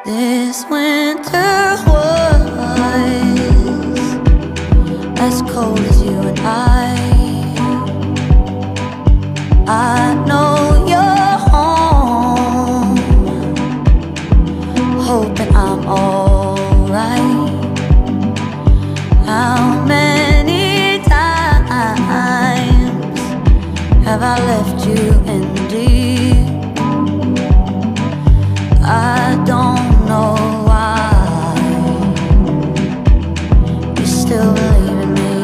This winter was as cold as you and I know you're home, hoping I'm alright. How many times have I left you in deep? I don't know why you still believe in me.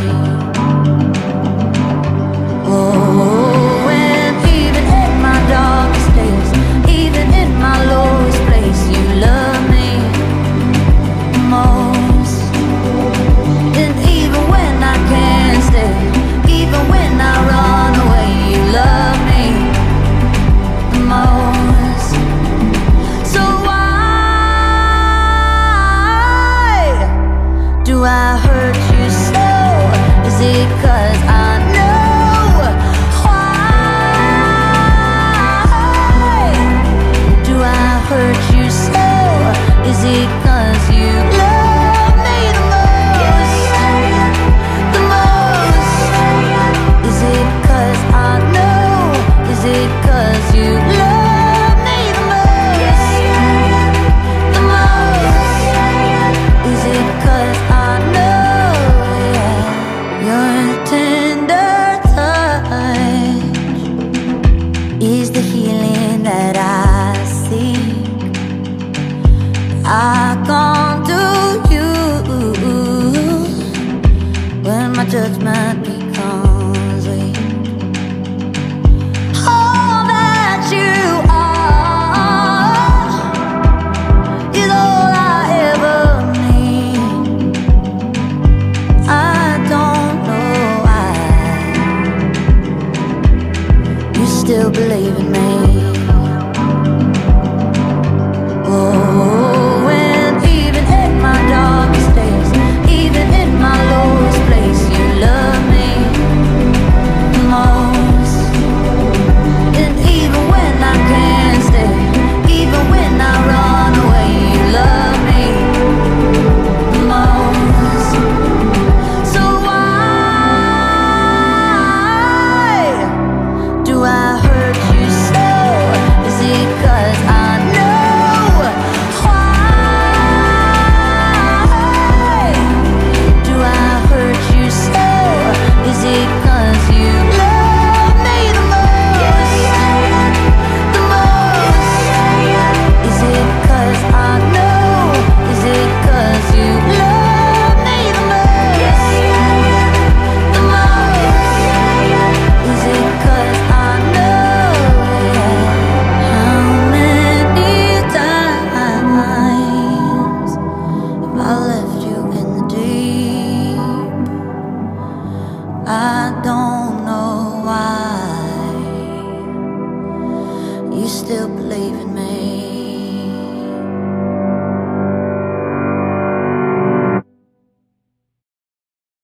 Oh, and even in my darkest days, even in my lowest place, you love me most. And even when I can't stay, even when I run away, you love me the most. So why do I hurt you so? Is it 'cause I know why do I hurt you so? Is it 'cause you love me the most? The most? Is it 'cause I know? Is it 'cause you love me the most? The most? Is it 'cause I know, yeah, your tender touch is the healing that I seek. I come to you when my judgment becomes weak. All that you are is all I ever need. I don't know why you still believe in me.